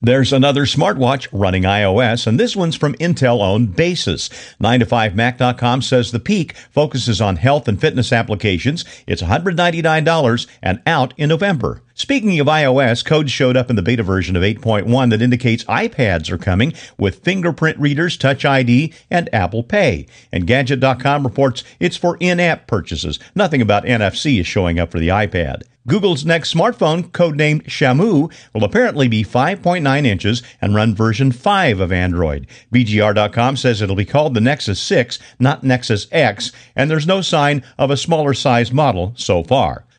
There's another smartwatch running iOS, and this one's from Intel-owned Basis. 9to5Mac.com says the Peak focuses on health and fitness applications. It's $199 and out in November. Speaking of iOS, code showed up in the beta version of 8.1 that indicates iPads are coming with fingerprint readers, Touch ID, and Apple Pay. And Gadget.com reports it's for in-app purchases. Nothing about NFC is showing up for the iPad. Google's next smartphone, codenamed Shamu, will apparently be 5.9 inches and run version 5 of Android. BGR.com says it'll be called the Nexus 6, not Nexus X, and there's no sign of a smaller size model so far.